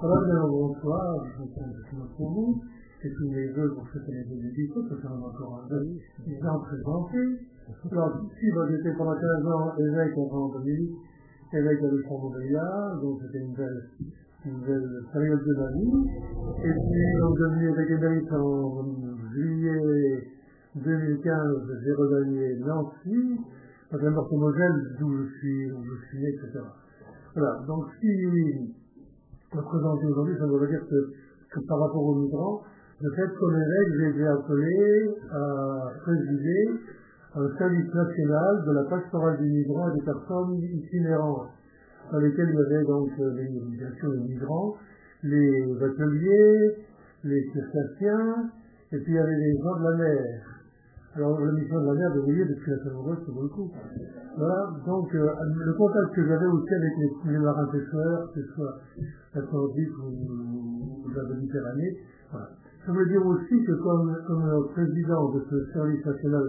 Voilà, bien bonsoir, je me pour vous, et tous mes vœux pour cette année 2018, ça fait encore un 10 ans présenté. Alors, ici, j'étais pendant 15 ans évêque en Vendée, évêque à Luxembourg-Béliard, donc c'était une belle période de ma vie. Et puis, donc, devenu évêque émérite en juillet 2015, j'ai regagné Nancy, donc la Meurthe-et-Moselle, d'où je suis né, etc. Voilà, donc si me présenter aujourd'hui, ça voudrait dire que par rapport aux migrants, de fait, comme évêque, j'ai été appelé à présider un service national de la pastorale des migrants et des personnes itinérantes, dans lesquels il y avait donc bien sûr les migrants, les ateliers, les circassiens, et puis il y avait les gens de la mer. Alors la mission de la mer, vous voyez, depuis la Saint-Maurice, c'est beaucoup. Voilà, donc le contact que j'avais aussi avec les marins pêcheurs, que ce soit l'Atlantique ou la Méditerranée, voilà. Ça veut dire aussi que comme président de ce service national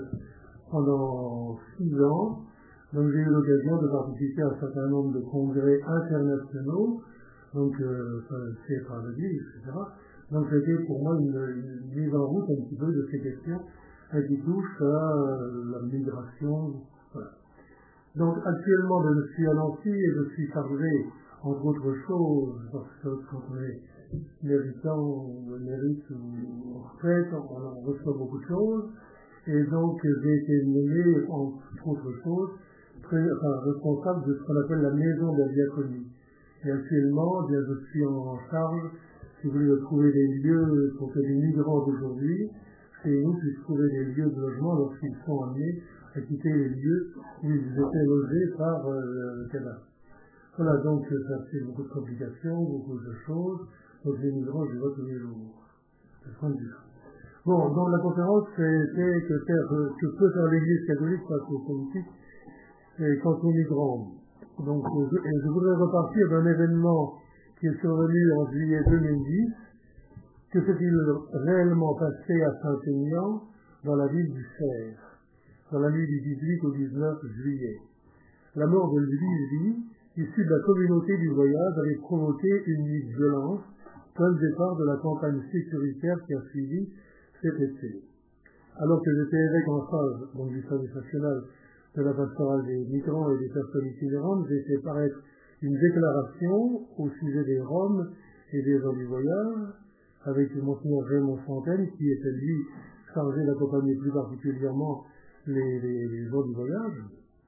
pendant 6 ans, donc j'ai eu l'occasion de participer à un certain nombre de congrès internationaux, donc c'est par l'Église, etc. Donc c'était pour moi une mise en route un petit peu de ces questions qui touchent à la migration. Voilà. Donc actuellement je suis à Nancy et je suis chargé, entre autres choses, parce que quand on est méritant ou mérite ou en retraite, on reçoit beaucoup de choses. Et donc j'ai été nommé, entre autres choses, responsable de ce qu'on appelle la maison de la diaconie. Et actuellement, bien, je suis en charge, si vous voulez, de trouver des lieux pour que les migrants d'aujourd'hui, chez nous, puissent trouver des lieux de logement lorsqu'ils sont amenés à quitter les lieux où ils étaient logés par le Canada. Voilà, donc ça fait beaucoup de complications, beaucoup de choses. Donc les migrants, je les vois tous les jours. C'est ce point de vue. Bon, donc la conférence, c'était que peut faire l'Église catholique face aux politiques et quant aux migrants. Donc je voudrais repartir d'un événement qui est survenu en juillet 2010. Que s'est-il réellement passé à Saint-Aignan, dans la ville du Cher, dans la nuit du 18 au 19 juillet? La mort de Louis, issu de la communauté du voyage, avait provoqué une nuit de violence, comme le départ de la campagne sécuritaire qui a suivi cet été. Alors que j'étais évêque en charge donc du service national de la pastorale des migrants et des personnes itinérantes, j'ai fait paraître une déclaration au sujet des Roms et des gens du voyage, avec Monseigneur Raymond Fontaine, qui était lui chargé d'accompagner plus particulièrement les gens du voyage,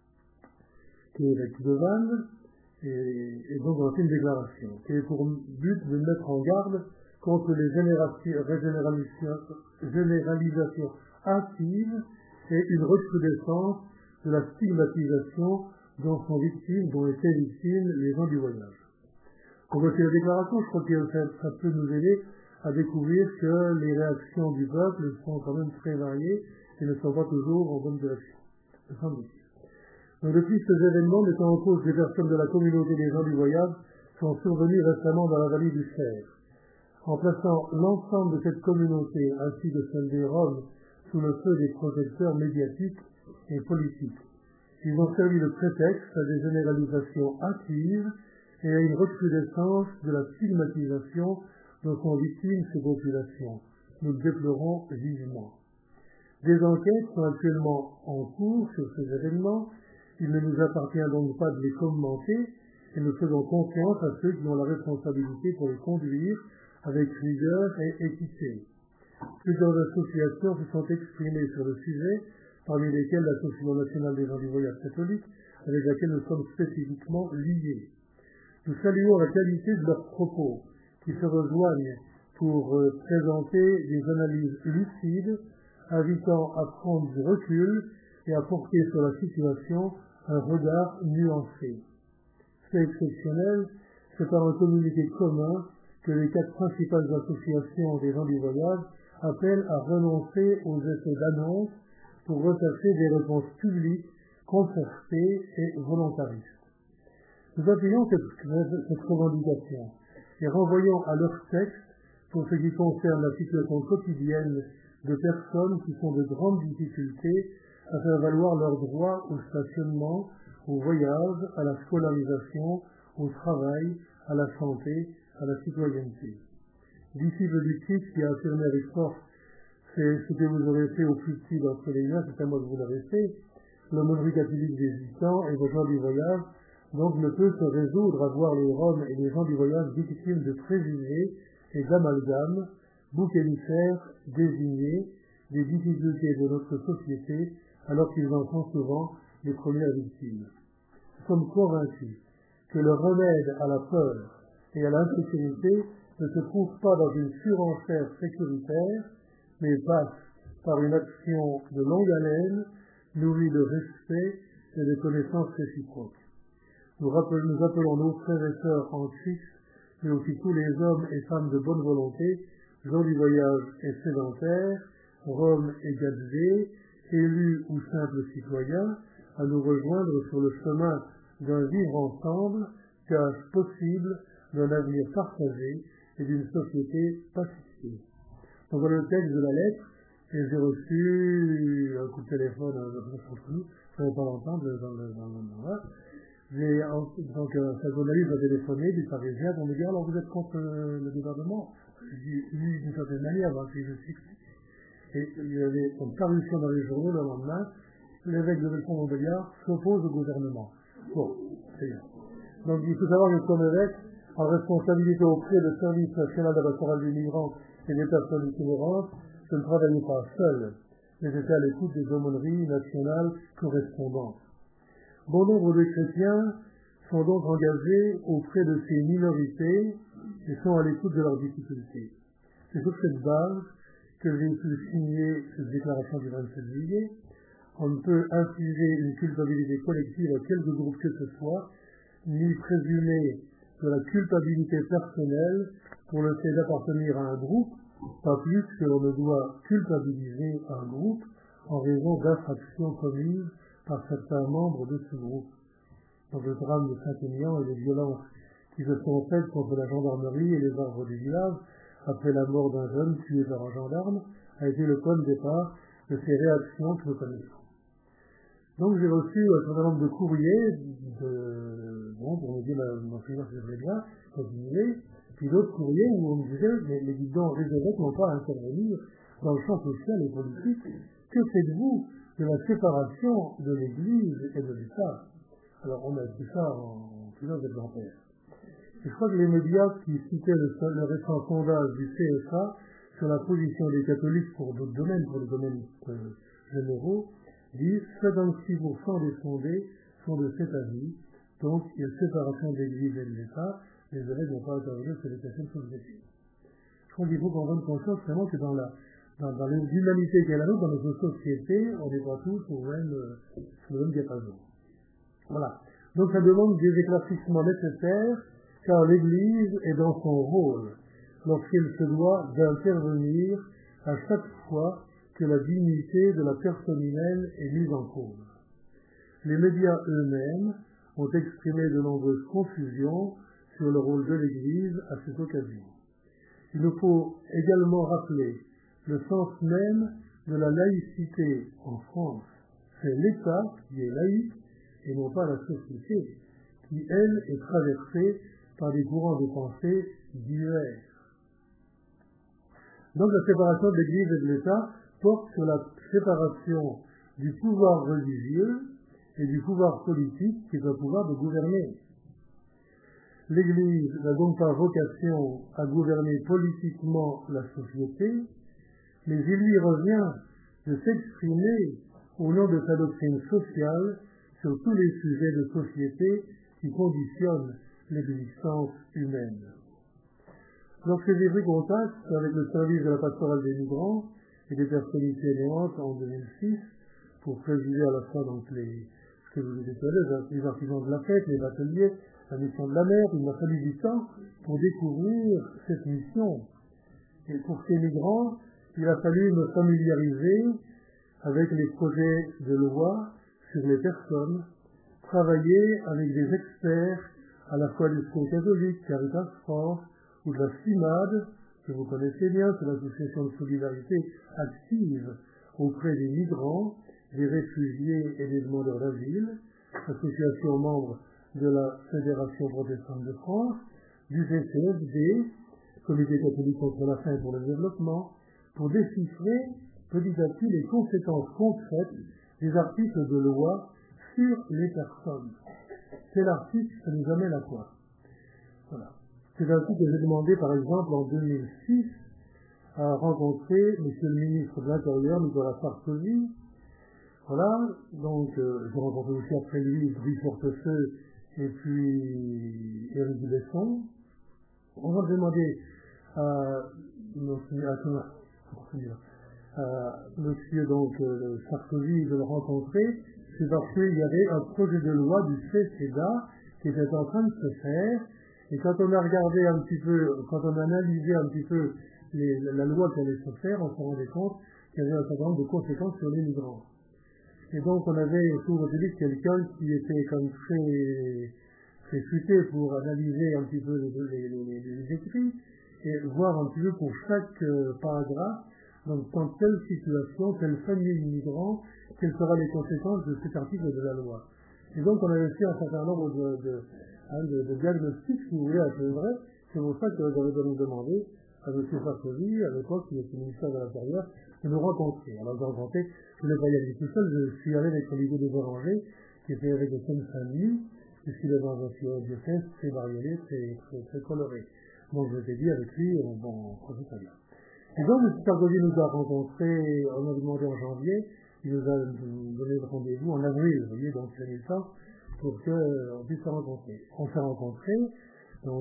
qui est évêque de Vannes, et donc on a fait une déclaration qui est pour but de mettre en garde contre les généralisations hâtives et une recrudescence de la stigmatisation dont étaient victimes les gens du voyage. Pour voter la déclaration, je crois que ça peut nous aider à découvrir que les réactions du peuple sont quand même très variées et ne sont pas toujours en bonne direction. Donc depuis ces événements, mettant en cause des personnes de la communauté des gens du voyage, sont survenus récemment dans la vallée du Cher. En plaçant l'ensemble de cette communauté, ainsi que celle des Roms, sous le feu des projecteurs médiatiques et politiques. Ils ont servi de prétexte à des généralisations hâtives et à une recrudescence de la stigmatisation dont sont victimes ces populations. Nous le déplorons vivement. Des enquêtes sont actuellement en cours sur ces événements. Il ne nous appartient donc pas de les commenter et nous faisons confiance à ceux qui ont la responsabilité pour les conduire avec rigueur et équité. Plusieurs associations se sont exprimées sur le sujet, parmi lesquelles l'Association nationale des gens du voyage catholique, avec laquelle nous sommes spécifiquement liés. Nous saluons la qualité de leurs propos, qui se rejoignent pour présenter des analyses lucides, invitant à prendre du recul et à porter sur la situation un regard nuancé. C'est exceptionnel, c'est par un communiqué commun que les 4 principales associations des gens du voyage appellent à renoncer aux effets d'annonce pour rechercher des réponses publiques, concertées et volontaristes. Nous appuyons cette revendication et renvoyons à leur texte pour ce qui concerne la situation quotidienne de personnes qui sont de grandes difficultés à faire valoir leurs droits au stationnement, au voyage, à la scolarisation, au travail, à la santé, à la citoyenneté. Disciple du Christ qui a affirmé avec force, c'est ce que vous aurez fait au plus petit d'entre les miens, c'est à moi que vous l'avez fait. L'aumônerie catholique des Gitans et vos gens du voyage, donc ne peut se résoudre à voir les Roms et les gens du voyage victimes de préjugés et d'amalgames, boucs émissaires désignés des difficultés de notre société, alors qu'ils en sont souvent les premières victimes. Nous sommes convaincus que le remède à la peur et à l'insécurité ne se trouve pas dans une surenchère sécuritaire, mais passe par une action de longue haleine, nourrie de respect et de connaissances réciproques. Nous appelons nos frères et sœurs en Christ, mais aussi tous les hommes et femmes de bonne volonté, gens du voyage et sédentaires, Roms et Galilée, élus ou simples citoyens, à nous rejoindre sur le chemin d'un vivre ensemble, gage possible d'un avenir partagé et d'une société pacifiée. Donc voilà le texte de la lettre, et j'ai reçu un coup de téléphone entre nous, je ne vais pas l'entendre dans donc un journaliste a téléphoné du Parisien pour me dire alors vous êtes contre le gouvernement? Je dis oui d'une certaine manière, si je sais. Et il y avait une parution dans les journaux le lendemain, l'évêque de Montbéliard s'oppose au gouvernement. Bon, c'est bien. Donc il faut savoir que comme évêque, en responsabilité auprès du service national de pastoral des migrants et des personnes itinérantes, je ne travaillais pas seul, mais j'étais à l'écoute des aumôneries nationales correspondantes. Bon nombre de chrétiens sont donc engagés auprès de ces minorités et sont à l'écoute de leurs difficultés. C'est sur cette base que j'ai pu signer cette déclaration du 27 juillet. On ne peut infliger une culpabilité collective à quelque groupe que ce soit, ni présumer de la culpabilité personnelle pour le fait d'appartenir à un groupe, pas plus que l'on ne doit culpabiliser un groupe en raison d'infractions commises par certains membres de ce groupe. Donc le drame de Saint-Aignan et les violences qui se sont faites contre la gendarmerie et les arbres du village après la mort d'un jeune tué par un gendarme a été le point de départ de ces réactions que nous connaissons. Donc j'ai reçu un certain nombre de courriers pour me dire mon Seigneur si je voulais bien continuer, puis d'autres courriers où on me disait mais les guidons, les évêques n'ont pas à intervenir dans le champ social et politique. Que faites-vous de la séparation de l'Église et de l'État? Alors on a écrit ça en plusieurs exemplaires. Et je crois que les médias qui citaient le récent sondage du CSA sur la position des catholiques pour d'autres domaines, pour les domaines généraux, disent 56% des sondés sont de cet avis. Donc il y a séparation de l'Église et de l'État, les évêques n'ont pas intervenir sur les questions sociétés. Je crois qu'il faut qu'on rende conscience vraiment que dans l'humanité qui est la nôtre, dans notre société, on n'est pas tous sur le même diapason. Voilà. Donc ça demande des éclaircissements nécessaires, car l'Église est dans son rôle, lorsqu'elle se doit d'intervenir à chaque fois que la dignité de la personne humaine est mise en cause. Les médias eux-mêmes ont exprimé de nombreuses confusions sur le rôle de l'Église à cette occasion. Il nous faut également rappeler le sens même de la laïcité en France. C'est l'État qui est laïque et non pas la société qui, elle, est traversée par des courants de pensée divers. Donc la séparation de l'Église et de l'État porte sur la séparation du pouvoir religieux et du pouvoir politique qui est un pouvoir de gouverner. L'Église n'a donc pas vocation à gouverner politiquement la société, mais il lui revient de s'exprimer au nom de sa doctrine sociale sur tous les sujets de société qui conditionnent l'existence humaine. Lorsque j'ai pris contact avec le service de la pastorale des migrants et des personnes itinérantes en 2006, pour présider à la fois donc ce que vous avez dit, les artisans de la fête, les ateliers, la mission de la mer, il m'a fallu du temps pour découvrir cette mission. Et pour ces migrants, il a fallu me familiariser avec les projets de loi sur les personnes, travailler avec des experts à la fois du Secours catholique, Caritas France, ou de la CIMAD, que vous connaissez bien, c'est l'association de solidarité active auprès des migrants, des réfugiés et des demandeurs d'asile, association membre de la Fédération protestante de France, du CCFD, Comité catholique contre la faim et pour le développement, pour déchiffrer petit à petit les conséquences concrètes des articles de loi sur les personnes. C'est l'article qui nous amène à quoi? Voilà. C'est ainsi que j'ai demandé, par exemple, en 2006, à rencontrer M. le ministre de l'Intérieur, Nicolas Sarkozy. Voilà, donc j'ai rencontré aussi après lui Brice Hortefeux et puis Éric Besson. On va demander à monsieur donc Sarkozy de le rencontrer, c'est parce qu'il y avait un projet de loi du CESEDA qui était en train de se faire, et quand on a regardé un petit peu, quand on a analysé un petit peu la loi qui allait se faire, on se rendait compte qu'il y avait un certain nombre de conséquences sur les migrants. Et donc on avait autour de lui quelqu'un qui était comme très futé pour analyser un petit peu les écrits et voir un petit peu pour chaque paragraphe, donc dans telle situation, telle famille migrant, quelles seront les conséquences de cet article de la loi. Et donc on avait fait un certain nombre de diagnostics, si vous voulez, à peu vrai. C'est pour ça que j'avais demandé à M. Sarkozy, à l'époque, qui était ministère de l'Intérieur, de nous rencontrer. Alors j'ai rencontré, je ne voulais pas y aller tout seul, je suis allé avec Olivier de Béranger, qui était avec le Seine-Saint-Denis, puisqu'il est dans un diocèse très bariolé, très coloré. Donc je t'ai dit avec lui, bon, c'est très bien. Et donc M. Sarkozy nous a rencontrés, on a demandé en janvier, il nous a donné le rendez-vous en avril, vous voyez, donc l'année ça, pour qu'on puisse se rencontrer. On s'est rencontrés, donc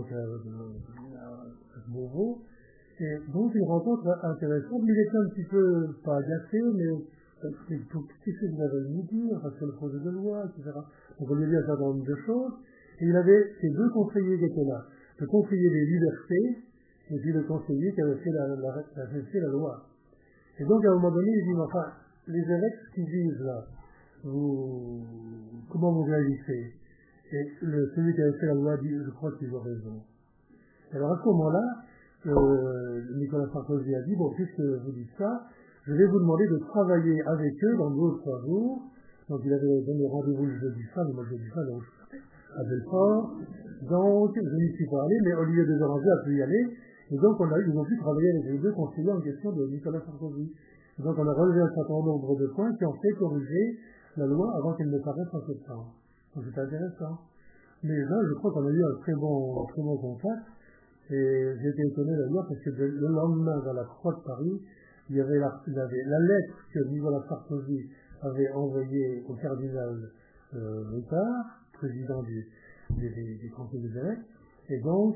à Beauvau, et donc une rencontre intéressante, mais il était un petit peu, pas agacé, mais qu'est-ce que vous avez à nous dire, parce que le projet de loi, etc. Donc on lui a dit un certain nombre de choses, et il avait ces deux conseillers qui étaient là, le conseiller des libertés, et puis le conseiller qui avait fait la loi. Et donc à un moment donné, il dit, mais enfin, les évêques qui disent là, comment vous réagissez? Et celui qui avait fait la loi dit, je crois qu'ils ont raison. Alors à ce moment-là, Nicolas Sarkozy a dit, bon, puisque vous dites ça, je vais vous demander de travailler avec eux dans 2 ou 3 jours. Donc il avait donné rendez-vous le jeudi soir, moi le jeudi soir, donc à Belfort. Donc je n'y suis pas allé, mais Olivier de Béranger a pu y aller. Et donc ils ont pu travailler avec les 2 conseillers en question de Nicolas Sarkozy. Et donc on a relevé un certain nombre de points qui ont fait corriger la loi avant qu'elle ne paraisse en septembre. Donc c'est intéressant. Mais là, je crois qu'on a eu un très bon contact. Et j'ai été étonné d'ailleurs parce que le lendemain, dans la Croix de Paris, il y avait la lettre que Nicolas Sarkozy avait envoyée au cardinal Ricard, président du Conseil des évêques. Et donc,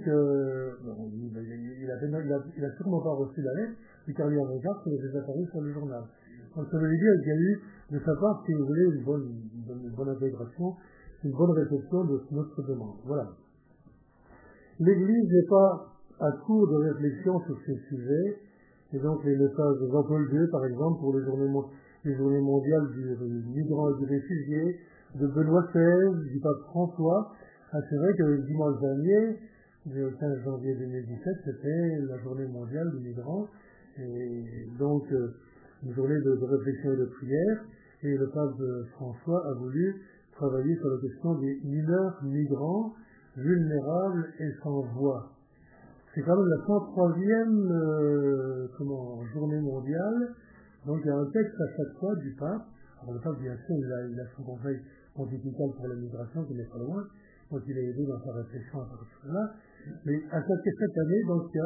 il a sûrement pas reçu la lettre du cardinal Ricard qui avait apparu sur le journal. Donc ça veut dire qu'il y a eu de sa part, si vous voulez, une bonne intégration, une bonne réception de notre demande. Voilà. L'Église n'est pas à court de réflexion sur ces sujets, et donc les messages de Jean-Paul II, par exemple, pour les journées mondiales du migrant et du réfugié, de Benoît XVI, du pape François. C'est vrai que le dimanche dernier, le 15 janvier 2017, c'était la journée mondiale du migrant, et donc une journée de réflexion et de prière, et le pape François a voulu travailler sur la question des mineurs migrants, vulnérables et sans voix. C'est quand même la 103e journée mondiale, donc il y a un texte à chaque fois du pape. Alors le pape, bien sûr, il a son conseil pontifical pour la migration qui n'est pas loin, donc il est aidé dans sa réflexion à partir de cela. Mais à chaque année, donc il y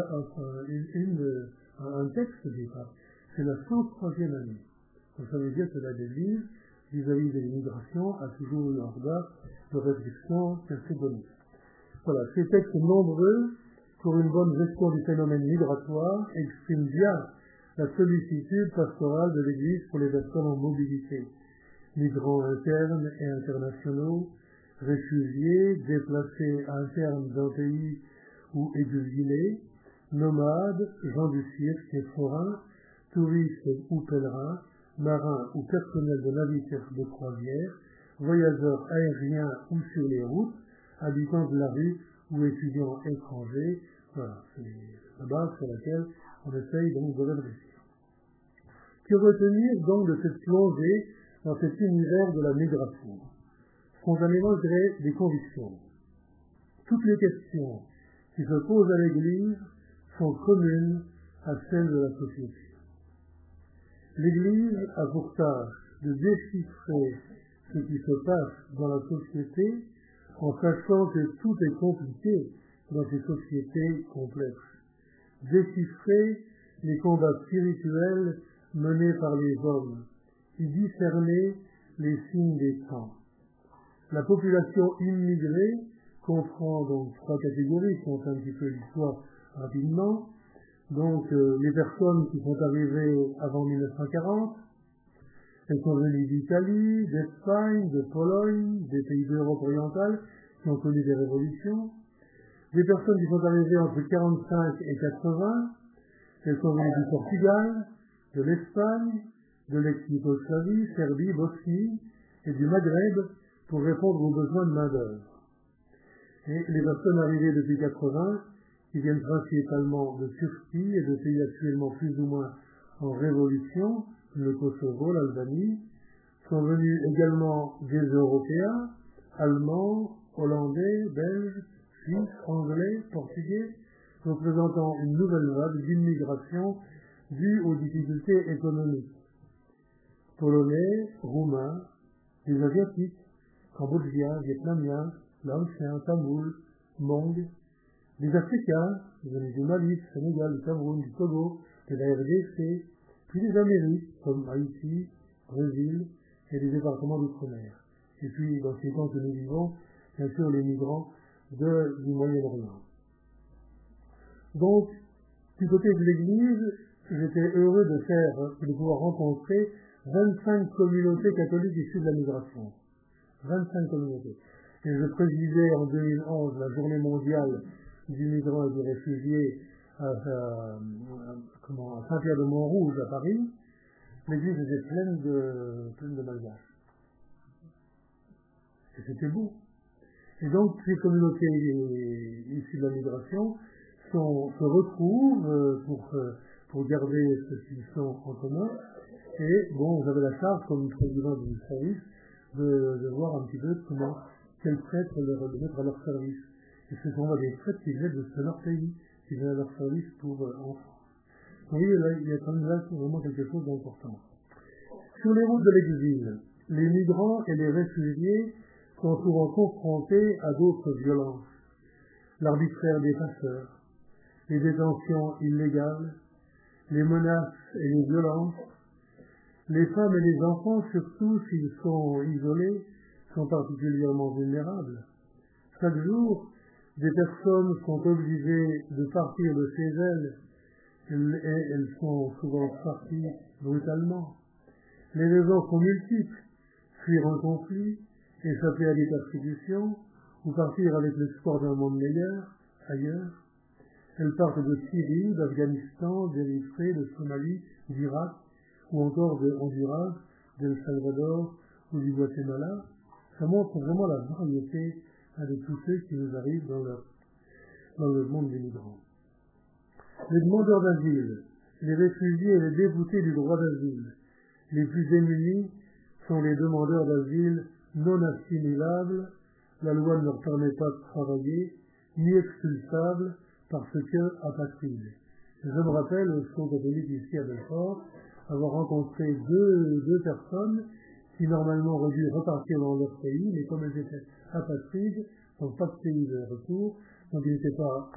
a un texte du pape. C'est la 103e année. Donc ça veut dire que l'Église, vis-à-vis de l'immigration, a toujours eu un regard de réflexion assez bonne. Voilà, ces textes nombreux, pour une bonne gestion du phénomène migratoire, expriment bien la sollicitude pastorale de l'Église pour les personnes en mobilité, migrants internes et internationaux, réfugiés, déplacés internes d'un pays ou exilés, nomades, gens du cirque et forains, touristes ou pèlerins, marins ou personnels de navires de croisière, voyageurs aériens ou sur les routes, habitants de la rue ou étudiants étrangers. Voilà, c'est la base sur laquelle on essaye donc de réfléchir. Que retenir donc de cette plongée dans cet univers de la migration? Spontanément, je dirais des convictions. Toutes les questions qui s'opposent à l'Église sont communes à celles de la société. L'Église a pour tâche de déchiffrer ce qui se passe dans la société en sachant que tout est compliqué dans ces sociétés complexes. Déchiffrer les combats spirituels menés par les hommes, y discerner les signes des temps. La population immigrée comprend donc 3 catégories, qui ont un petit peu l'histoire rapidement. Donc les personnes qui sont arrivées avant 1940, elles sont venues d'Italie, d'Espagne, de Pologne, des pays d'Europe orientale, qui ont connu des révolutions. Des personnes qui sont arrivées entre 45 et 80, elles sont venues du Portugal, de l'Espagne, de l'ex-Yougoslavie, Serbie, Bosnie et du Maghreb pour répondre aux besoins de main-d'œuvre. Et les personnes arrivées depuis 80, qui viennent principalement de Turquie et de pays actuellement plus ou moins en révolution, le Kosovo, l'Albanie, sont venus également des Européens, Allemands, Hollandais, Belges, Suisses, Anglais, Portugais, représentant une nouvelle vague d'immigration due aux difficultés économiques. Polonais, Roumains, des Asiatiques, Cambodgiens, Vietnamiens, Laotiens, Tamouls, Hmong, des Africains, venus du Mali, du Sénégal, du Cameroun, du Togo, de la RDC, puis des Amériques, comme Haïti, Brésil et les départements d'outre-mer. Et puis, dans ces temps que nous vivons, bien sûr, les migrants du Moyen-Orient. Donc, du côté de l'Église, j'étais heureux de pouvoir rencontrer 25 communautés catholiques issues de la migration. 25 communautés. Et je présidais en 2011 la journée mondiale du migrant et du réfugié à Saint-Pierre-de-Montrouge à Paris. L'église était pleine de malgaches. Et c'était beau. Et donc, ces communautés issues de la migration se retrouvent pour garder ce qu'ils sont en commun. Et bon, j'avais la charge, comme président du service, de voir un petit peu quels prêtres les mettre à leur service. Et ce sont des prêtres qui viennent de leur pays, qui viennent à leur service pour enfants. Vous voyez, là, il y a quand même là vraiment quelque chose d'important. Sur les routes de l'exil, les migrants et les réfugiés sont souvent confrontés à d'autres violences. L'arbitraire des passeurs, les détentions illégales, les menaces et les violences. Les femmes et les enfants, surtout s'ils sont isolés, sont particulièrement vulnérables. Chaque jour, des personnes sont obligées de partir de chez elles et elles sont souvent parties brutalement. Les raisons sont multiples: fuir un conflit, échapper à des persécutions ou partir avec l'espoir d'un monde meilleur ailleurs. Elles partent de Syrie, d'Afghanistan, d'Érythrée, de Somalie, d'Irak ou encore de Honduras, d'El Salvador ou du Guatemala. Ça montre vraiment la variété de tous ceux qui nous arrivent dans le monde des migrants. Les demandeurs d'asile, les réfugiés et les déboutés du droit d'asile, les plus démunis sont les demandeurs d'asile non assimilables. La loi ne leur permet pas de travailler, ni expulsables parce que apatrides. Je me rappelle, au Secours catholique ici à Belfort, avoir rencontré deux personnes qui normalement auraient dû repartir dans leur pays, mais comme elles étaient apatrides, donc pas de pays de retour, donc ils n'étaient pas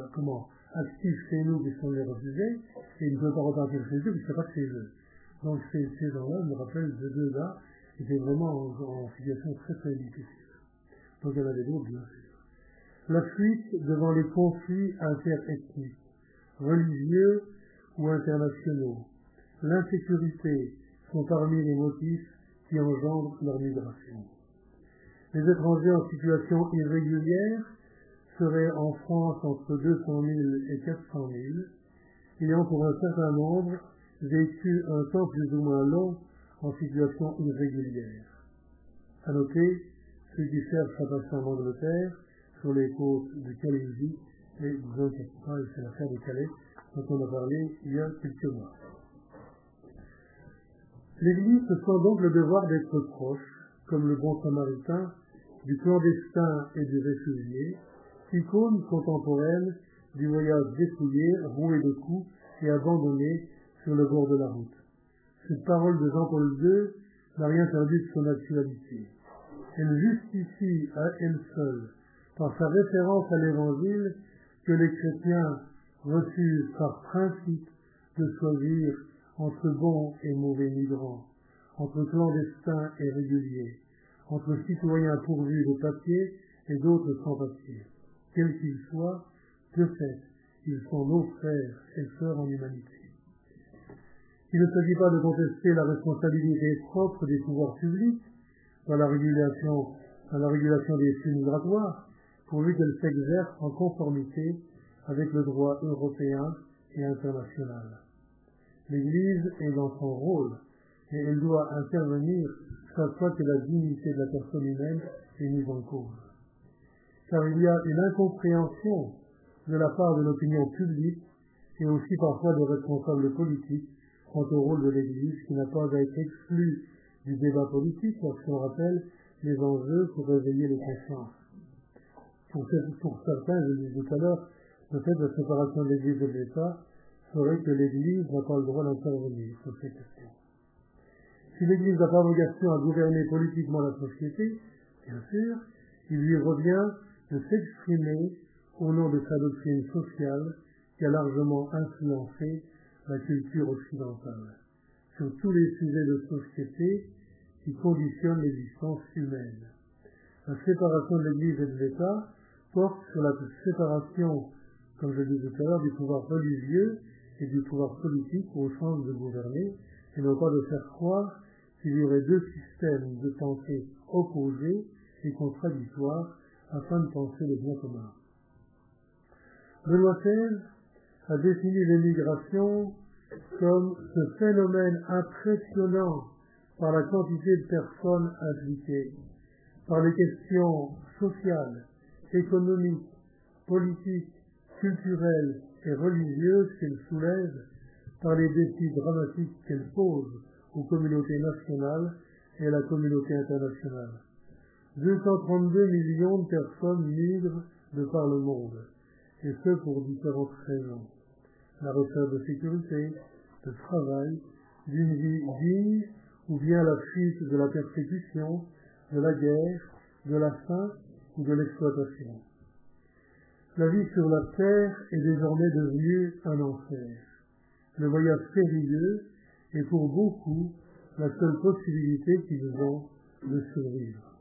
actifs chez nous puisqu'on les refusait, et ils ne pouvaient pas repartir chez eux puisque pas chez eux. Donc ces gens-là, je me rappelle de deux gars, qui étaient vraiment en situation très très difficile. Donc il y en avait d'autres, bien sûr. La fuite devant les conflits interethniques, religieux ou internationaux, l'insécurité sont parmi les motifs qui engendrent leur migration. Les étrangers en situation irrégulière seraient en France entre 200 000 et 400 000, ayant pour un certain nombre vécu un temps plus ou moins long en situation irrégulière. À noter ceux qui cherchent à passer en Angleterre, sur les côtes de Calaisie et disons et c'est l'affaire de Calais dont on a parlé il y a quelques mois. L'Église se sent donc le devoir d'être proche, comme le bon samaritain, du clandestin et du réfugié, icône contemporaine du voyage dépouillé, roué de coups et abandonné sur le bord de la route. Cette parole de Jean-Paul II n'a rien perdu de son actualité. Elle justifie à elle seule, par sa référence à l'Évangile, que les chrétiens refusent par principe de choisir entre bons et mauvais migrants, entre clandestins et réguliers, entre citoyens pourvus de papier et d'autres sans papier. Quels qu'ils soient, de fait, ils sont nos frères et sœurs en humanité. Il ne s'agit pas de contester la responsabilité propre des pouvoirs publics dans la régulation des flux migratoires, pourvu qu'elle s'exerce en conformité avec le droit européen et international. L'Église est dans son rôle, et elle doit intervenir chaque fois que la dignité de la personne humaine est mise en cause. Car il y a une incompréhension de la part de l'opinion publique et aussi parfois de responsables politiques quant au rôle de l'Église qui n'a pas à être exclu du débat politique lorsqu'on rappelle les enjeux pour réveiller les consciences. Pour certains, je le disais tout à l'heure, peut-être la séparation de l'Église et de l'État ferait que l'Église n'a pas le droit d'intervenir sur ces questions. Si l'Église n'a pas vocation à gouverner politiquement la société, bien sûr, il lui revient de s'exprimer au nom de sa doctrine sociale qui a largement influencé la culture occidentale, sur tous les sujets de société qui conditionnent l'existence humaine. La séparation de l'Église et de l'État porte sur la séparation, comme je disais tout à l'heure, du pouvoir religieux et du pouvoir politique au sens de gouverner, et non pas de faire croire qu'il y aurait deux systèmes de pensée opposés et contradictoires afin de penser le bien commun. Benoît XVI a défini l'émigration comme ce phénomène impressionnant par la quantité de personnes impliquées, par les questions sociales, économiques, politiques, culturelles et religieuses qu'elle soulève, par les défis dramatiques qu'elle pose aux communautés nationales et à la communauté internationale. 232 millions de personnes migrent de par le monde, et ce pour différentes raisons. La recherche de sécurité, de travail, d'une vie digne, ou bien la fuite de la persécution, de la guerre, de la faim ou de l'exploitation. La vie sur la terre est désormais devenue un enfer. Le voyage périlleux est pour beaucoup la seule possibilité qu'ils ont de survivre.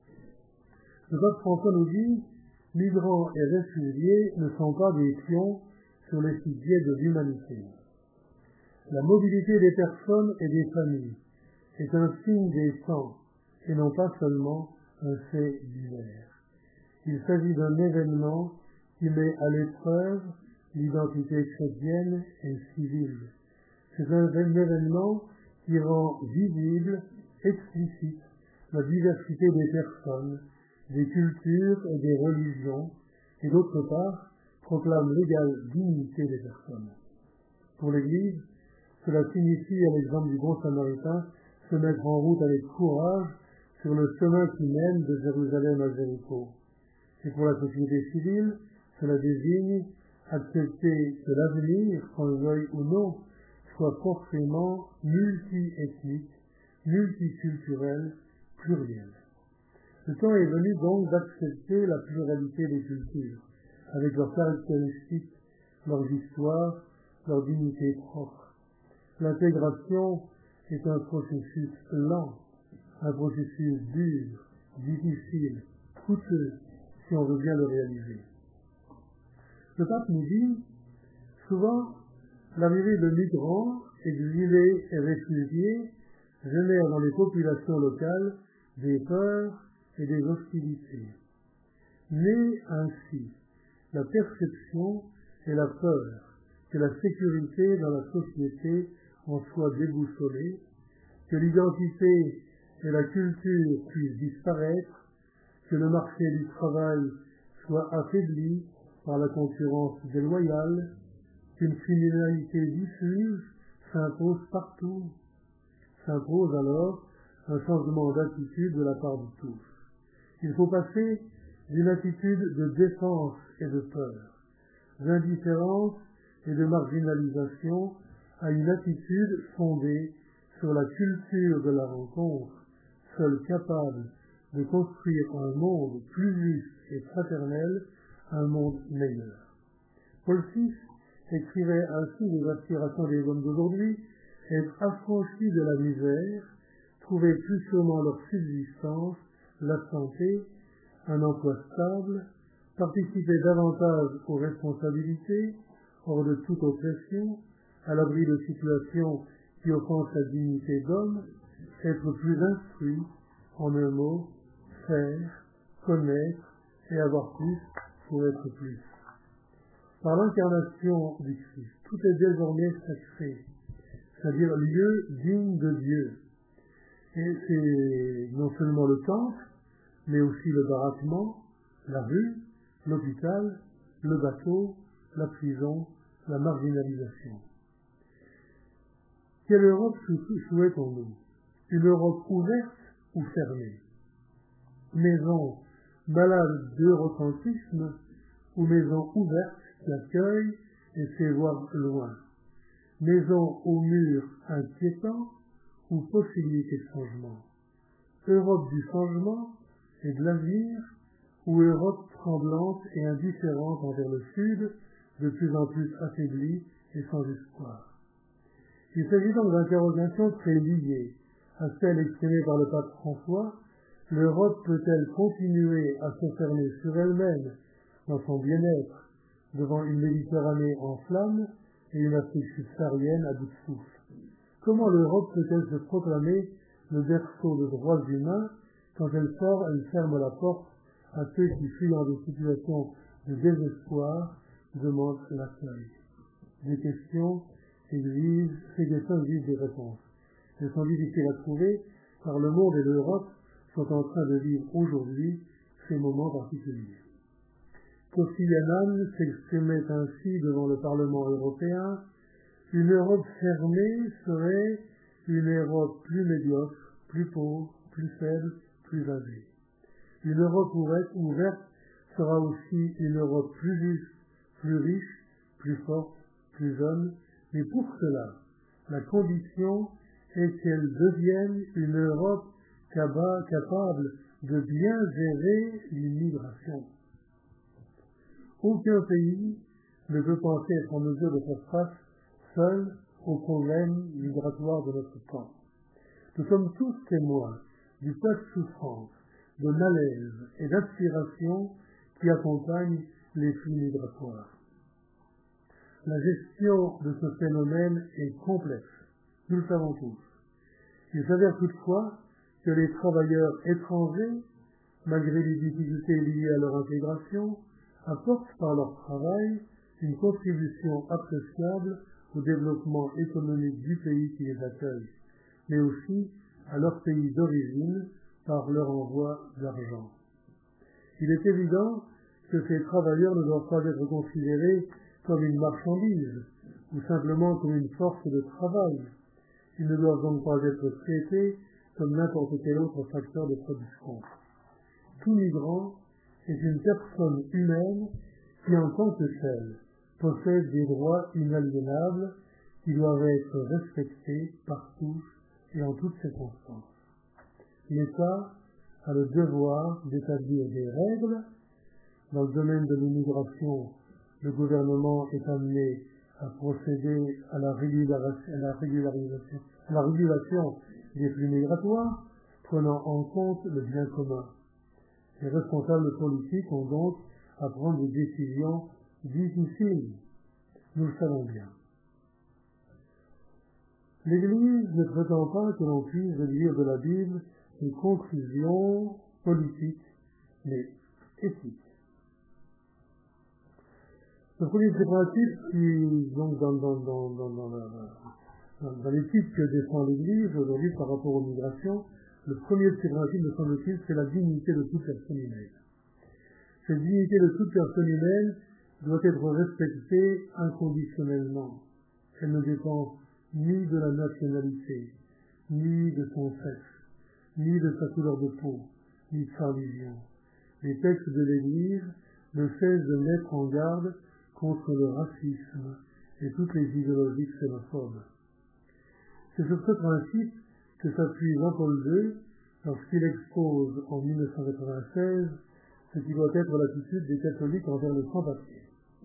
Le pape François nous dit, migrants et réfugiés ne sont pas des pions sur l'échiquier de l'humanité. La mobilité des personnes et des familles est un signe des temps et non pas seulement un fait divers. Il s'agit d'un événement qui met à l'épreuve l'identité chrétienne et civile. C'est un événement qui rend visible, explicite, la diversité des personnes, des cultures et des religions, et d'autre part, proclame l'égale dignité des personnes. Pour l'Église, cela signifie, à l'exemple du bon samaritain, se mettre en route avec courage sur le chemin qui mène de Jérusalem à Jéricho. Et pour la société civile, cela désigne accepter que l'avenir, qu'on le veuille ou non, soit forcément multi-ethnique, multiculturel, pluriel. Le temps est venu donc d'accepter la pluralité des cultures, avec leurs caractéristiques, leurs histoires, leur dignité propre. L'intégration est un processus lent, un processus dur, difficile, coûteux, si on veut bien le réaliser. Le pape nous dit, souvent, l'arrivée de migrants, exilés et réfugiés génère dans les populations locales des peurs et des hostilités. Naît ainsi la perception et la peur que la sécurité dans la société en soit déboussolée, que l'identité et la culture puissent disparaître, que le marché du travail soit affaibli par la concurrence déloyale, qu'une criminalité diffuse s'impose partout. S'impose alors un changement d'attitude de la part de tous. Il faut passer d'une attitude de défense et de peur, d'indifférence et de marginalisation à une attitude fondée sur la culture de la rencontre, seule capable de construire un monde plus juste et fraternel, un monde meilleur. Paul VI écrivait ainsi des aspirations des hommes d'aujourd'hui: être affranchis de la misère, trouver plus sûrement leur subsistance, la santé, un emploi stable, participer davantage aux responsabilités, hors de toute oppression, à l'abri de situations qui offensent la dignité d'homme, être plus instruit, en un mot, faire, connaître et avoir plus pour être plus. Par l'incarnation du Christ, tout est désormais sacré, c'est-à-dire lieu digne de Dieu. Et c'est non seulement le temple, mais aussi le baraquement, la rue, l'hôpital, le bateau, la prison, la marginalisation. Quelle Europe souhaitons-nous? Une Europe ouverte ou fermée? Maison malade d'eurocentisme ou maison ouverte qui accueille et fait voir loin? Maison aux murs inquiétants ou possibilité de changement? Europe du changement et de l'avenir ou Europe tremblante et indifférente envers le Sud, de plus en plus affaiblie et sans espoir? Il s'agit donc d'interrogations très liées à celles exprimées par le pape François. L'Europe peut-elle continuer à se fermer sur elle-même dans son bien-être devant une Méditerranée en flammes et une Afrique subsaharienne à bout de souffle? Comment l'Europe peut-elle se proclamer le berceau de droits humains quand elle ferme la porte à ceux qui, fuyant des situations de désespoir, demandent l'accueil? Ces questions exigent des réponses. Elles sont difficiles à trouver car le monde et l'Europe sont en train de vivre aujourd'hui ces moments particuliers. Kofi Annan s'exprimait ainsi devant le Parlement européen: une Europe fermée serait une Europe plus médiocre, plus pauvre, plus faible, plus âgée. Une Europe ouverte sera aussi une Europe plus juste, plus riche, plus forte, plus jeune, mais pour cela, la condition est qu'elle devienne une Europe capable de bien gérer l'immigration. Aucun pays ne peut penser être en mesure de faire face seul aux problèmes migratoires de notre temps. Nous sommes tous témoins du tas de souffrance, de malaise et d'aspiration qui accompagnent les flux migratoires. La gestion de ce phénomène est complexe, nous le savons tous. Il s'avère toutefois que les travailleurs étrangers, malgré les difficultés liées à leur intégration, apportent par leur travail une contribution appréciable au développement économique du pays qui les accueille, mais aussi à leur pays d'origine par leur envoi d'argent. Il est évident que ces travailleurs ne doivent pas être considérés comme une marchandise ou simplement comme une force de travail. Ils ne doivent donc pas être traités comme n'importe quel autre facteur de production. Tout migrant est une personne humaine qui, en tant que telle, possède des droits inaliénables qui doivent être respectés par tous et en toutes circonstances. L'État a le devoir d'établir des règles. Dans le domaine de l'immigration, le gouvernement est amené à procéder à la régulation des flux migratoires, prenant en compte le bien commun. Les responsables politiques ont donc à prendre des décisions difficiles. Nous le savons bien. L'Église ne prétend pas que l'on puisse lire de la Bible des conclusions politiques, mais éthiques. Le premier de ces principes qui, donc, dans l'éthique que défend l'Église aujourd'hui par rapport aux migrations, le premier de ces principes, me semble-t-il, c'est la dignité de toute personne humaine. Cette dignité de toute personne humaine doit être respectée inconditionnellement. Elle ne dépend ni de la nationalité, ni de son sexe, ni de sa couleur de peau, ni de sa religion, les textes de l'Église ne cessent de mettre en garde contre le racisme et toutes les idéologies xénophobes. C'est sur ce principe que s'appuie Jean-Paul II lorsqu'il expose en 1996 ce qui doit être l'attitude des catholiques envers les sans-papiers.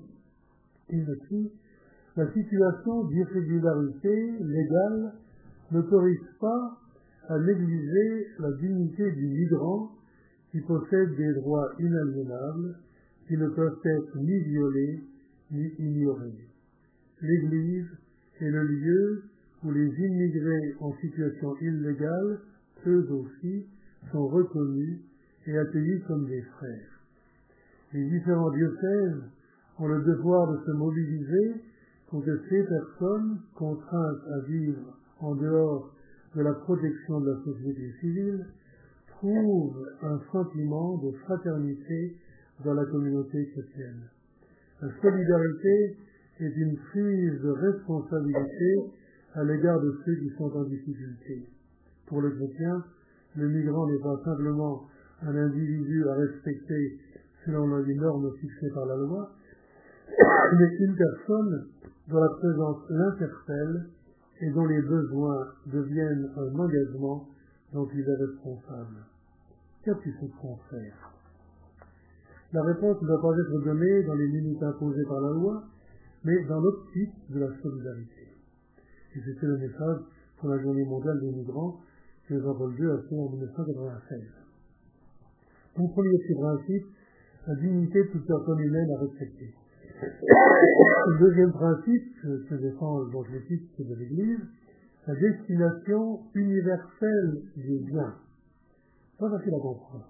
Il écrit « La situation d'irrégularité légale n'autorise pas à négliger la dignité du migrant qui possède des droits inaliénables qui ne peuvent être ni violés ni ignorés. L'Église est le lieu où les immigrés en situation illégale, eux aussi, sont reconnus et accueillis comme des frères. Les différents diocèses ont le devoir de se mobiliser pour que ces personnes, contraintes à vivre en dehors de la protection de la société civile, trouvent un sentiment de fraternité dans la communauté chrétienne. La solidarité est une prise de responsabilité à l'égard de ceux qui sont en difficulté. Pour le chrétien, le migrant n'est pas simplement un individu à respecter selon les normes fixées par la loi, mais une personne dont la présence l'interpelle et dont les besoins deviennent un engagement dont il est responsable. Qu'as-tu fait de ton frère? La réponse ne doit pas être donnée dans les limites imposées par la loi, mais dans l'optique de la solidarité. Et c'était le message pour la Journée mondiale des migrants que Jean-Paul II a fait en 1996. Mon premier principe, la dignité de toute personne humaine à respecter. Le deuxième principe que défend donc l'éthique de l'Église, la destination universelle des biens. Pas facile à comprendre.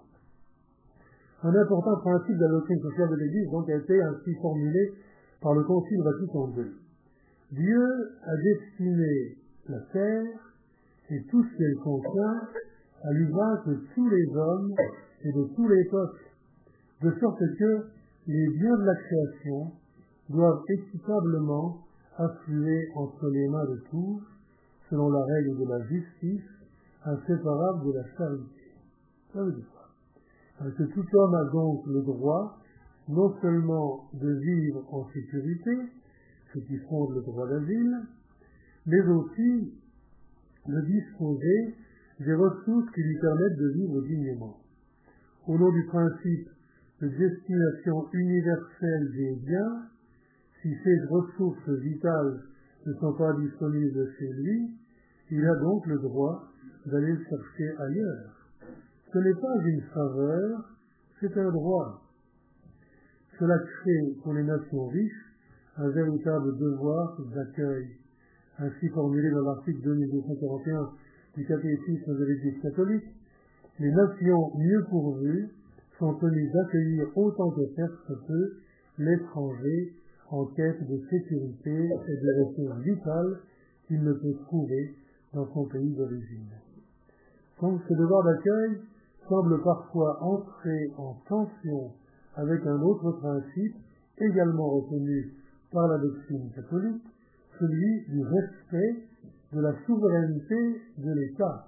Un important principe de la doctrine sociale de l'Église donc a été ainsi formulé par le Concile Vatican II. Dieu a destiné la terre et tout ce qu'elle contient à l'usage de tous les hommes et de tous les peuples, de sorte que les biens de la création doivent équitablement affluer entre les mains de tous, selon la règle de la justice, inséparable de la charité. Ça veut dire quoi? Que tout homme a donc le droit, non seulement de vivre en sécurité, ce qui fonde le droit d'asile, mais aussi de disposer des ressources qui lui permettent de vivre dignement. Au nom du principe de destination universelle des biens, si ces ressources vitales ne sont pas disponibles chez lui, il a donc le droit d'aller le chercher ailleurs. Ce n'est pas une faveur, c'est un droit. Cela crée pour les nations riches un véritable devoir d'accueil, ainsi formulé dans l'article 2241 du catéchisme de l'Église catholique. Les nations mieux pourvues sont tenues d'accueillir autant que faire se peut l'étranger en quête de sécurité et de ressources vitales qu'il ne peut trouver dans son pays d'origine. Donc ce devoir d'accueil semble parfois entrer en tension avec un autre principe également reconnu par la doctrine catholique, celui du respect de la souveraineté de l'État.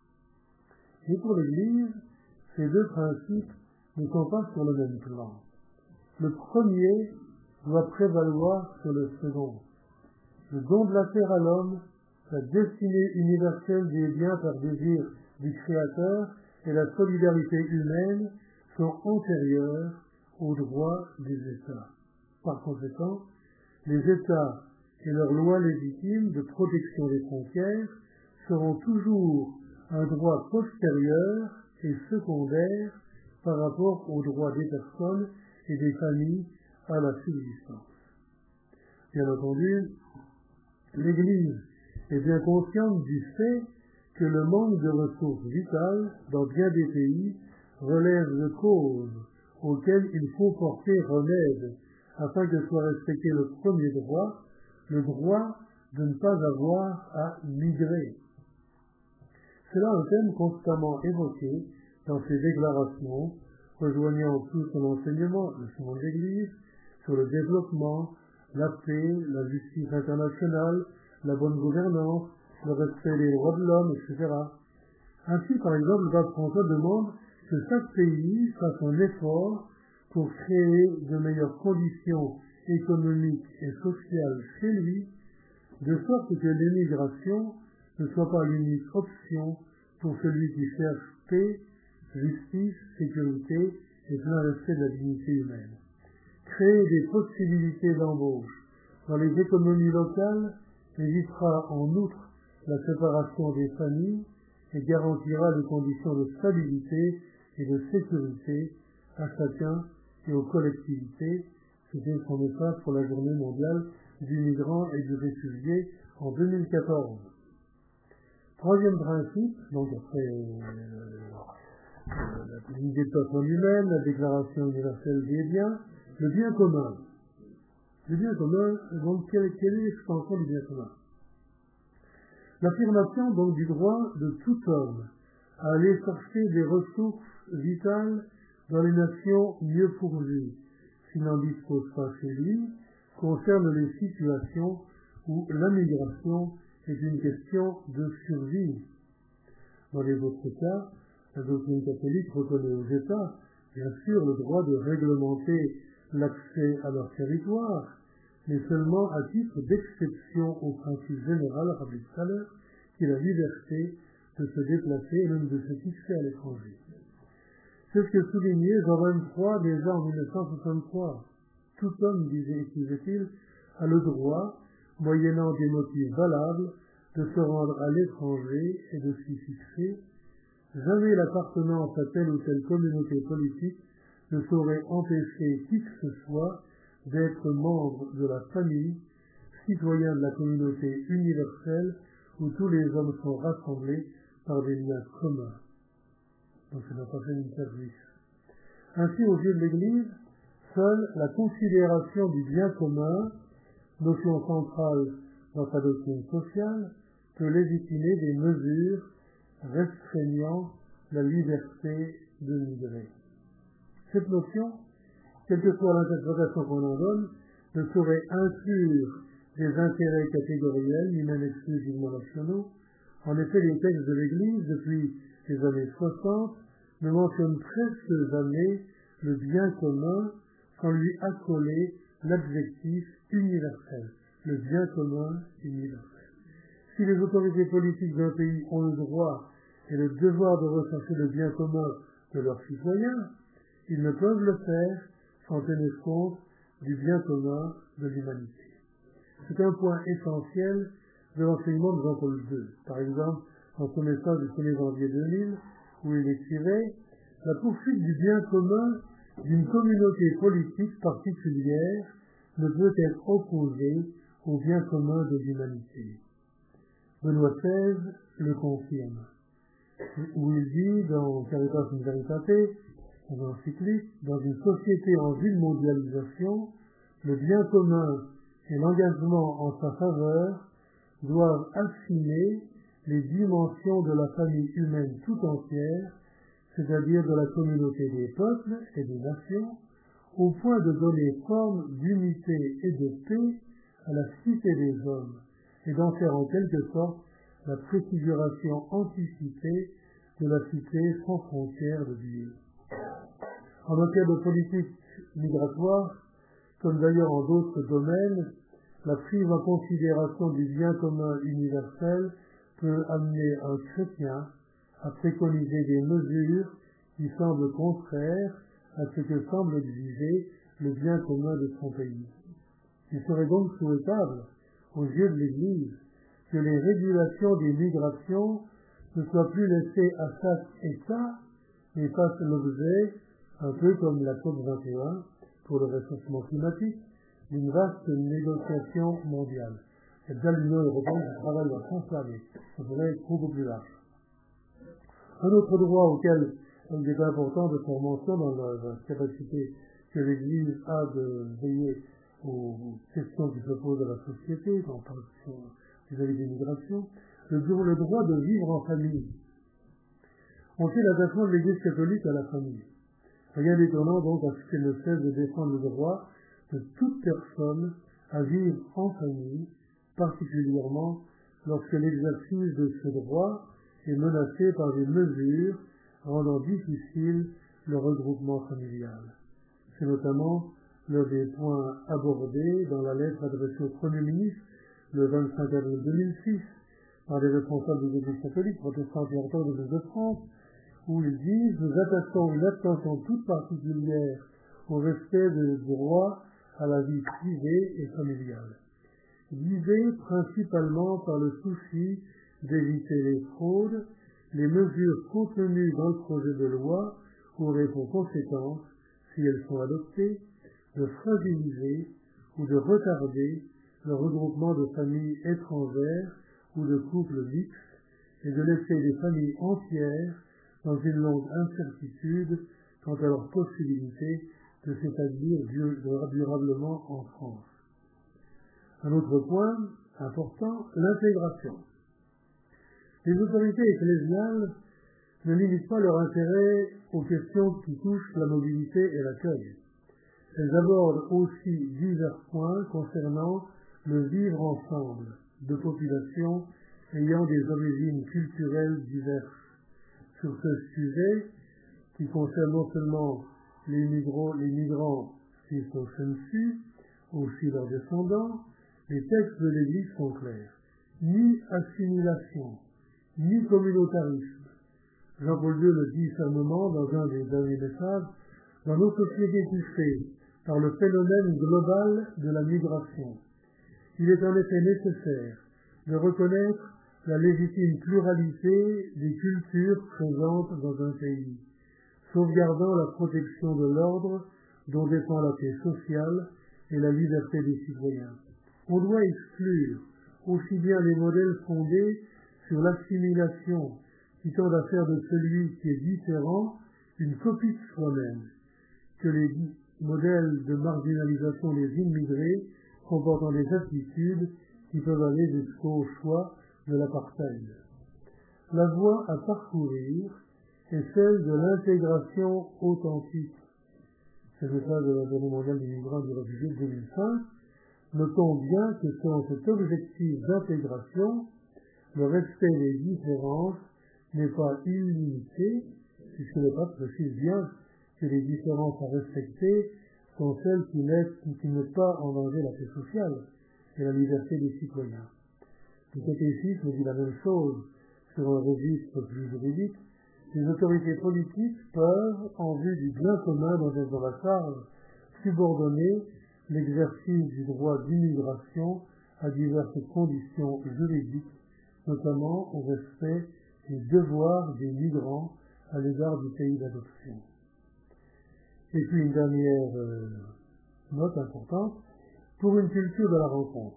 Et pour l'Église, ces deux principes ne sont pas sur le même plan. Le premier doit prévaloir sur le second. Le don de la terre à l'homme, la destinée universelle des biens par désir du Créateur et la solidarité humaine sont antérieurs aux droits des États. Par conséquent, les États et leurs lois légitimes de protection des frontières seront toujours un droit postérieur et secondaire par rapport aux droits des personnes et des familles à la subsistance. Bien entendu, l'Église est bien consciente du fait que le manque de ressources vitales dans bien des pays relève de causes auxquelles il faut porter remède afin que soit respecté le premier droit, le droit de ne pas avoir à migrer. C'est là un thème constamment évoqué dans ses déclarations, rejoignant tout son enseignement, le chemin de l'Église, sur le développement, la paix, la justice internationale, la bonne gouvernance, le respect des droits de l'homme, etc. Ainsi, par exemple, le pape François demande que chaque pays fasse un effort pour créer de meilleures conditions économiques et sociales chez lui, de sorte que l'émigration ne soit pas l'unique option pour celui qui cherche paix, justice, sécurité et plein respect de la dignité humaine. Créer des possibilités d'embauche dans les économies locales évitera en outre la séparation des familles et garantira des conditions de stabilité et de sécurité à chacun et aux collectivités. C'était son message pour la journée mondiale du migrant et du réfugié en 2014. Troisième principe, donc après l'idée de personne humaine, la déclaration universelle des biens, le bien commun. Le bien commun, donc quelle est l'extension du bien commun? L'affirmation donc du droit de tout homme à aller chercher des ressources vitales dans les nations mieux pourvues, s'il n'en dispose pas chez lui, concerne les situations où la migration est une question de survie. Dans les autres cas, la doctrine catholique reconnaît aux États, bien sûr, le droit de réglementer l'accès à leur territoire, mais seulement à titre d'exception au principe général, rappelé tout à l'heure, qui est la liberté de se déplacer et même de se fixer à l'étranger. C'est ce que soulignait Jean 23 déjà en 1963. Tout homme, disait-il, a le droit, moyennant des motifs valables, de se rendre à l'étranger et de s'y fixer. Jamais l'appartenance à telle ou telle communauté politique ne saurait empêcher qui que ce soit d'être membre de la famille, citoyen de la communauté universelle où tous les hommes sont rassemblés par des liens communs. Donc c'est notre prochaine service. Ainsi, aux yeux de l'Église, seule la considération du bien commun, notion centrale dans sa doctrine sociale, peut légitimer des mesures restreignant la liberté de migrer. Cette notion, quelle que soit l'interprétation qu'on en donne, ne saurait inclure des intérêts catégoriels, ni même exclusivement nationaux. En effet, les textes de l'Église, depuis les années 60, ne mentionnent presque jamais le bien commun sans lui accoler l'adjectif universel, le bien commun universel. Si les autorités politiques d'un pays ont le droit et le devoir de rechercher le bien commun de leurs citoyens, ils ne peuvent le faire sans tenir compte du bien commun de l'humanité. C'est un point essentiel de l'enseignement de Jean-Paul II. Par exemple, dans son message du 1er janvier 2000, où il écrivait « La poursuite du bien commun d'une communauté politique particulière ne peut être opposée au bien commun de l'humanité. » Benoît XVI le confirme, où il dit dans Caritas in Veritate, dans l'encyclique, dans une société en vue de mondialisation, le bien commun et l'engagement en sa faveur doivent affiner les dimensions de la famille humaine tout entière, c'est-à-dire de la communauté des peuples et des nations, au point de donner forme d'unité et de paix à la cité des hommes, et d'en faire en quelque sorte la préfiguration anticipée de la cité sans frontières de Dieu. En matière de politique migratoire, comme d'ailleurs en d'autres domaines, la prise en considération du bien commun universel peut amener un chrétien à préconiser des mesures qui semblent contraires à ce que semble exiger le bien commun de son pays. Il serait donc souhaitable, aux yeux de l'Église, que les régulations des migrations ne soient plus laissées à chaque État, mais fassent l'objet, un peu comme la COP21 pour le réchauffement climatique, d'une vaste négociation mondiale. C'est déjà l'Union européenne qui travaille dans ce sens-là, mais ça pourrait être beaucoup plus large. Un autre droit auquel il est important de faire mention dans la capacité que l'Église a de veiller aux questions qui se posent à la société, en particulier vis-à-vis des migrations, le droit de vivre en famille. On sait l'attachement de l'Église catholique à la famille. Rien d'étonnant donc à ce qu'elle ne cesse de défendre le droit de toute personne à vivre en famille, particulièrement lorsque l'exercice de ce droit est menacé par des mesures rendant difficile le regroupement familial. C'est notamment l'un des points abordés dans la lettre adressée au Premier ministre le 25 avril 2006 par les responsables des Églises catholiques, protestantes et orthodoxes de France, où ils disent « Nous attachons une attention toute particulière au respect des droits à la vie privée et familiale, guidés principalement par le souci d'éviter les fraudes. Les mesures contenues dans le projet de loi auraient pour conséquence, si elles sont adoptées, de fragiliser ou de retarder le regroupement de familles étrangères ou de couples mixtes et de laisser des familles entières dans une longue incertitude quant à leur possibilité de s'établir durablement en France. » Un autre point important, l'intégration. Les autorités ecclésiales ne limitent pas leur intérêt aux questions qui touchent la mobilité et l'accueil. Elles abordent aussi divers points concernant le vivre ensemble de populations ayant des origines culturelles diverses. Sur ce sujet, qui concerne non seulement les migrants au sensu, aussi leurs descendants, les textes de l'Église sont clairs. Ni assimilation, ni communautarisme. Jean-Paul II le dit fermement dans un des derniers messages, dans nos sociétés touchées par le phénomène global de la migration. Il est en effet nécessaire de reconnaître la légitime pluralité des cultures présentes dans un pays, sauvegardant la protection de l'ordre dont dépend la paix sociale et la liberté des citoyens. On doit exclure aussi bien les modèles fondés sur l'assimilation qui tendent à faire de celui qui est différent une copie de soi-même, que les modèles de marginalisation des immigrés comportant des attitudes qui peuvent aller jusqu'au choix de l'apartheid. La voie à parcourir est celle de l'intégration authentique. C'est le message de la Journée mondiale des migrants et des réfugiés de 2005. Notons bien que selon cet objectif d'intégration, le respect des différences n'est pas illimité, puisque le pape précise bien que les différences à respecter sont celles qui ne mettent pas en danger la paix sociale et la liberté des citoyens. Le catéchisme dit la même chose sur un registre plus juridique. Les autorités politiques peuvent, en vue du bien commun dans la charge, subordonner l'exercice du droit d'immigration à diverses conditions juridiques, notamment au respect des devoirs des migrants à l'égard du pays d'adoption. Et puis une dernière note importante, pour une culture de la rencontre.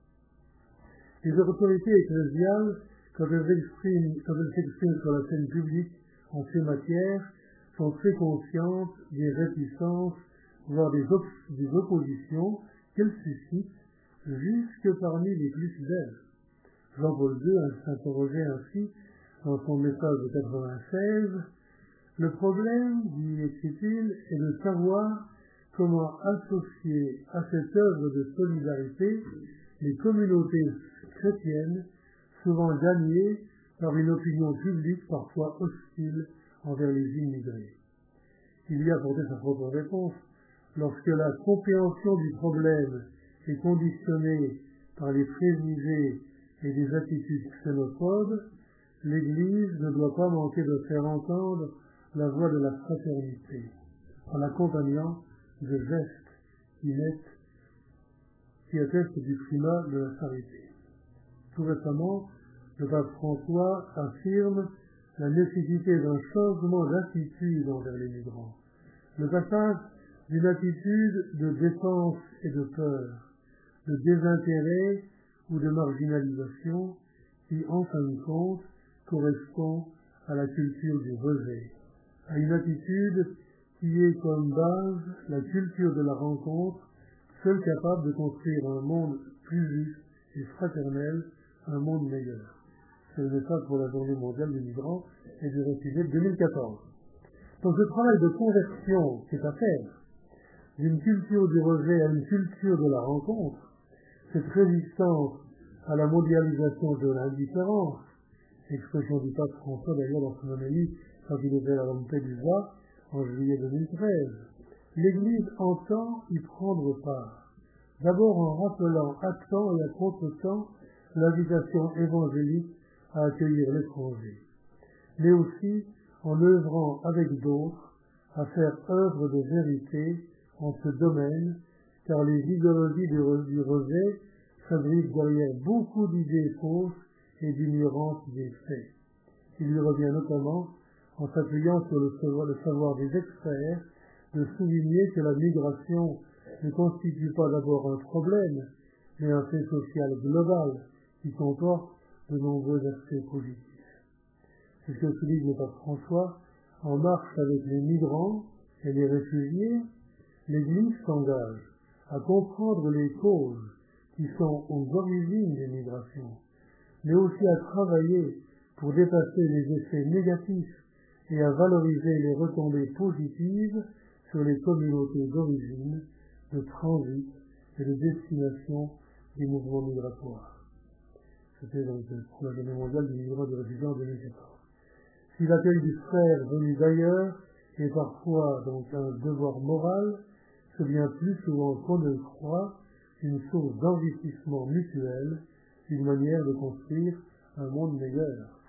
Les autorités ecclésiales, quand elles s'expriment sur la scène publique en ces matières, sont très conscientes des réticences, voire des oppositions qu'elles suscitent jusque parmi les plus fidèles. Jean-Paul II s'interrogeait ainsi dans son message de 96. Le problème, dit-il, est de savoir comment associer à cette œuvre de solidarité les communautés chrétiennes, souvent gagnées par une opinion publique parfois hostile envers les immigrés. Il y a apporté sa propre réponse. Lorsque la compréhension du problème est conditionnée par les préjugés et des attitudes xénophobes, l'Église ne doit pas manquer de faire entendre la voix de la fraternité, en l'accompagnant de gestes qui attestent du primat de la charité. Tout récemment, le pape François affirme la nécessité d'un changement d'attitude envers les migrants. Le passage d'une attitude de défense et de peur, de désintérêt ou de marginalisation qui, en fin de compte, correspond à la culture du rejet, à une attitude qui est comme base la culture de la rencontre, seule capable de construire un monde plus juste et fraternel, un monde meilleur. C'est le message pour la Journée mondiale des migrants et des réfugiés de 2014. Donc ce travail de conversion qui est à faire d'une culture du rejet à une culture de la rencontre, cette résistance à la mondialisation de l'indifférence, expression du pape François d'ailleurs dans son homélie quand il était à Lampedusa en juillet 2013. L'Église entend y prendre part, d'abord en rappelant à temps et à contre-temps l'invitation évangélique à accueillir l'étranger, mais aussi en œuvrant avec d'autres à faire œuvre de vérité en ce domaine, car les idéologies du rejet s'abritent derrière beaucoup d'idées fausses et d'ignorance des faits. Il lui revient notamment, en s'appuyant sur le savoir des experts, de souligner que la migration ne constitue pas d'abord un problème, mais un fait social global qui comporte de nombreux aspects positifs. C'est ce que souligne le pape François en marche avec les migrants et les réfugiés. L'Église s'engage à comprendre les causes qui sont aux origines des migrations, mais aussi à travailler pour dépasser les effets négatifs et à valoriser les retombées positives sur les communautés d'origine, de transit et de destination des mouvements migratoires. C'était donc pour la Journée mondiale des migrants et des réfugiés en 2014. Si l'accueil du frère venu d'ailleurs est parfois donc un devoir moral, c'est bien plus souvent qu'on ne le croit une source d'enrichissement mutuel, une manière de construire un monde meilleur.